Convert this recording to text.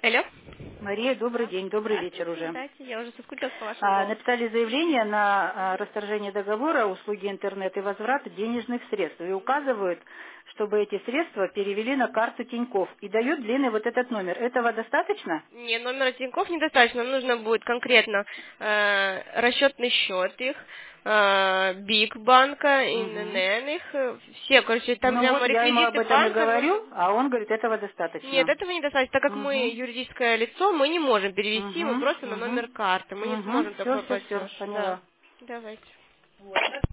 Алло. Мария, добрый день, добрый вечер уже. Здравствуйте, я уже соскучилась по вашему голосу. Написали заявление на расторжение договора, услуги интернет и возврат денежных средств. И указывают, чтобы эти средства перевели на карту Тинькофф. И дают длинный вот этот номер. Этого достаточно? Не, номера Тинькофф недостаточно. Нам нужно будет конкретно расчетный счет их, Биг банка, ИНН их, все, короче, там Ну прямо вот я ему об реквизиты этом и банка говорю, нужно. а он говорит, этого Нет, достаточно. этого недостаточно, так как мы юридическое лицо, мы не можем перевести, мы просто на номер карты, мы не сможем Все, такой все, все, платеж. Да, поняла. давайте. Вот.